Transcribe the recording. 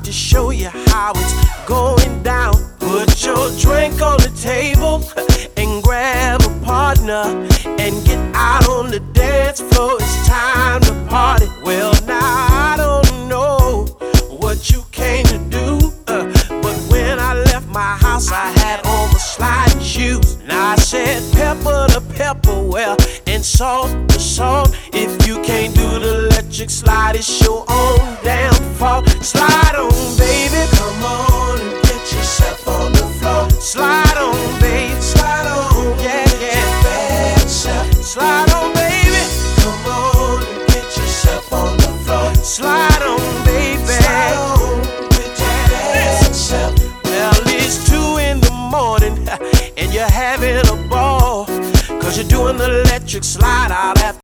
to show you how it's going down. Put your drink on the table and grab a partner and get out on the dance floor. It's time to party. Well, now I don't know what you came to do, but when I left my house, I had on my sliding shoes. Now I said pepper to pepper, well, and salt to salt. If you can't do the electric slide, it's your own damn fault. Slide on, baby, come on and get yourself on the floor. Slide on, baby, slide on, yeah, yeah, bad self. Slide on, baby, come on and get yourself on the floor. Slide on, baby, slide on with your bad self. Well, it's 2 in the morning and you're having a ball, 'cause you're doing the electric slide out after